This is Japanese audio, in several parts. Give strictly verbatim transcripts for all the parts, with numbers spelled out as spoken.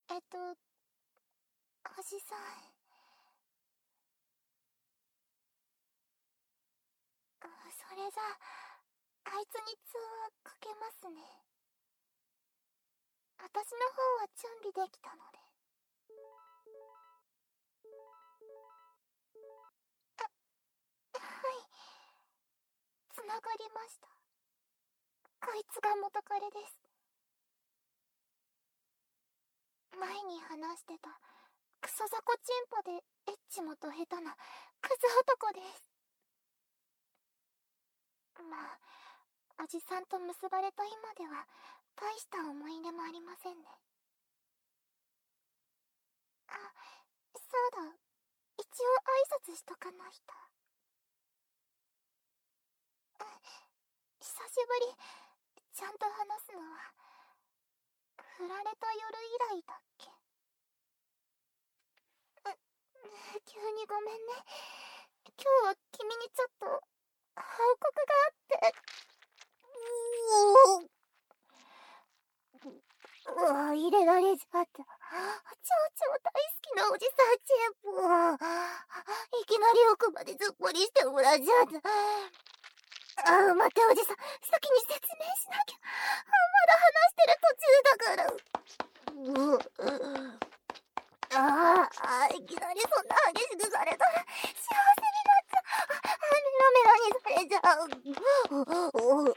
えっと、おじさん。それじゃあ、あいつに通話かけますね。私の方は準備できたので。あ、はい。つながりました。こいつが元彼です。前に話してたクソザコチンポでエッチもと下手なクズ男です。まあ、おじさんと結ばれた今では大した思い出もありませんね。あ、そうだ、一応挨拶しとかないと。久しぶり。ちゃんと話すのは振られた夜以来だっけ。急にごめんね。今日は君にちょっと報告があって。うわ、入れられちゃった。超超大好きなおじさんチェンプをいきなり奥までずっぽりしてもらっちゃった。ああ、待っておじさん、先に説明しなきゃ。まだ話してる途中だから。うああ、いきなりそんな激しくされたら幸せになっちゃう。メラメラにされちゃう。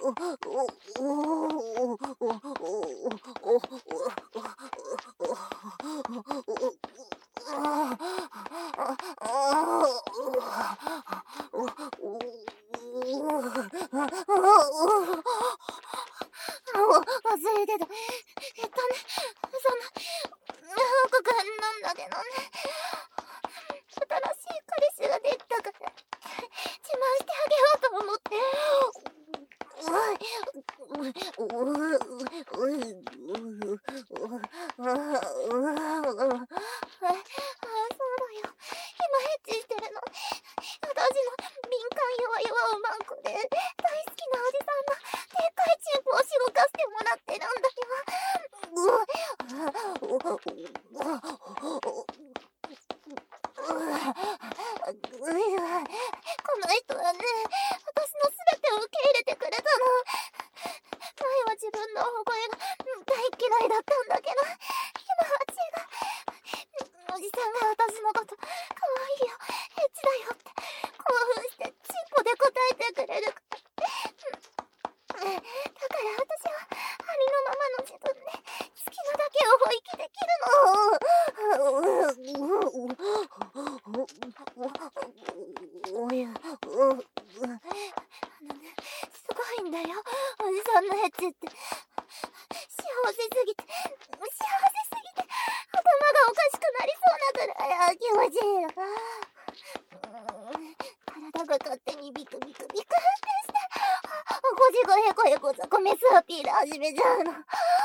忘れてた。えっとね、その報告なんだけどね、新しい彼氏ができたから自慢してあげようと思って。そうだよ、今エッチしてるの私の敏感弱々おまんこで大好きなおじさんのでっかいチンポをしごかせてもらってるんだよ。この人はね、私の全てを受け入れてくれたの。前は自分の大声が大嫌いだったんだけど、今は違う。おじさんが私のこと可愛いよ、エッチだよって興奮してチンポで答えてくれるから。だから私はありのままの自分で好きなだけを放棄できるの。すごいんだよ、おじさんのエッチって。幸せすぎて、幸せすぎて、頭がおかしくなりそうなくらい気持ちいいよ。体が勝手にビクビクビクってして、おじごへこへこザコメスアピール始めちゃうの。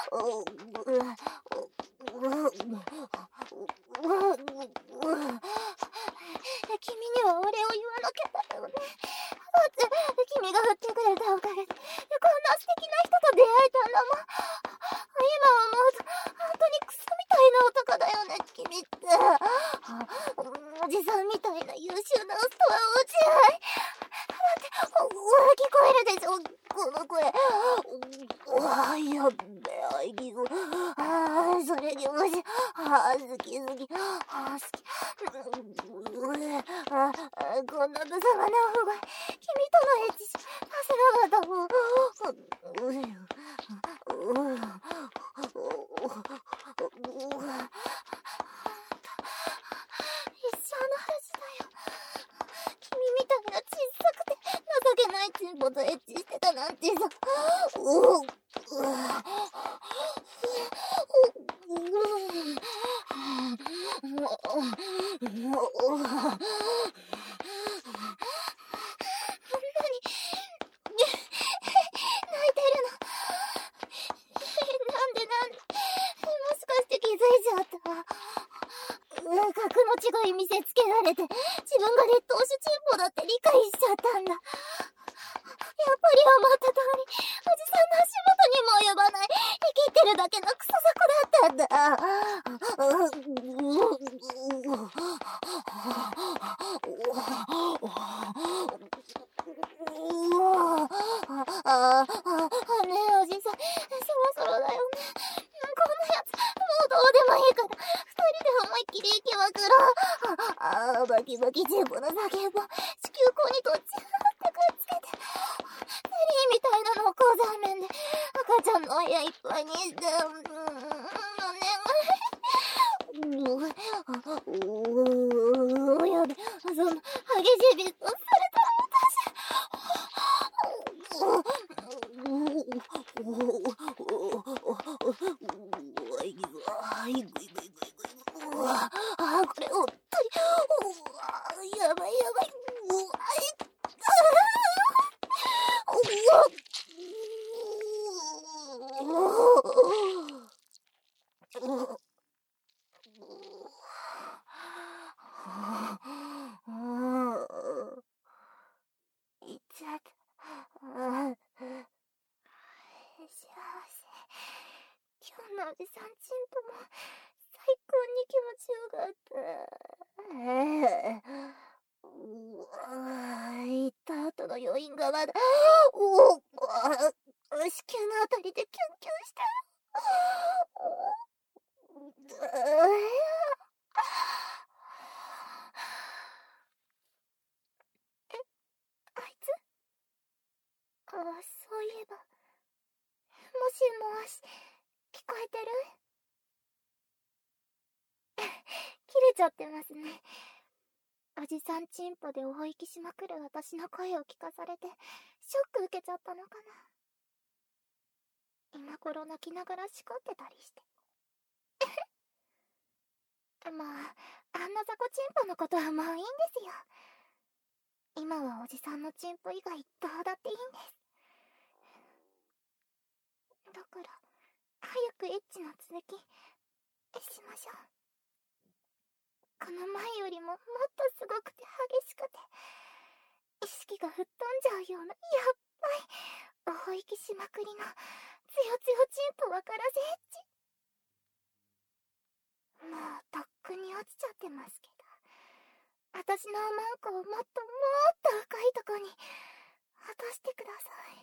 君にはお礼を言わなきゃだよね。だって君が振ってくれたおかげでこんな素敵な人と出会えたんだもん。今思うと本当にクソみたいな男だよね、君って。おじさんみたいな優秀なホストは落ちない。だって聞こえるでしょ、この声。ああ、やっべえ、喘ぎ声。ああ、それ気持ちいい。ああ、好き好き。ああ、好き。ああ、こんな無様な大声、君とのエッチさせなかったもん。一生の話だよ。君みたいな小さくて情けないチンポとエッチしてたなんてさ。格の違い見せつけられて、自分が劣等種チンポだって理解しちゃったんだ。やっぱり思った通り、おじさんの足元にも及ばない、生きてるだけのクソザコだったんだ。ああ、ねえおじさん、そろそろだよね。このやつ、もうどうでもいいから、二人で思いっきり行きまくろう。ああ、バキバキチンポの叫ぼ、子宮口にとっちゃってくっつけて、ゼリーみたいなのをこうざんめんで、赤ちゃんのお部屋いっぱいにして、うん、うん、お願い。うー、やべ、その、激しいビットされたらああ、これおっとり、やばいやばい、うわい、いっちゃった。幸せ。今日のおじさんちんぽも最高に気持ちよかった。うわぁ、行った後の余韻がまだ、おお、子宮のあたりでキュンキュンしてる。え、あいつ？ああ、そういえば。もしもし、聞こえてる？切れちゃってますね。おじさんちんぽで大息しまくる私の声を聞かされて、ショック受けちゃったのかな。今頃泣きながらしこってたりして。まあ、あんな雑魚ちんぽのことはもういいんですよ。今はおじさんのちんぽ以外どうだっていいんです。だから、早くエッチの続き、しましょう。この前よりももっとすごくて激しくて、意識が吹っ飛んじゃうような、やっばい、大息しまくりの、つよつよちんぽわからせエッチ。もうとっくに落ちちゃってますけど、私のおまんこをもっともっと深いとこに落としてください。